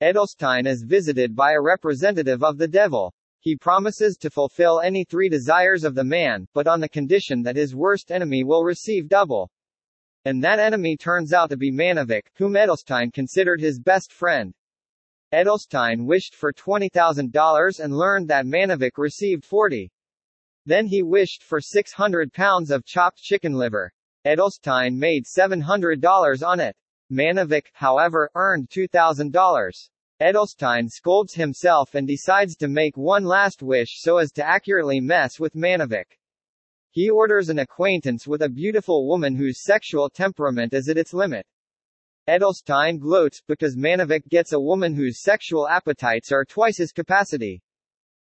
Edelstein is visited by a representative of the devil. He promises to fulfill any 3 desires of the man, but on the condition that his worst enemy will receive double. And that enemy turns out to be Manavik, whom Edelstein considered his best friend. Edelstein wished for $20,000 and learned that Manavik received 40. Then he wished for 600 pounds of chopped chicken liver. Edelstein made $700 on it. Manavik, however, earned $2,000. Edelstein scolds himself and decides to make one last wish so as to accurately mess with Manavik. He orders an acquaintance with a beautiful woman whose sexual temperament is at its limit. Edelstein gloats because Manavik gets a woman whose sexual appetites are twice his capacity.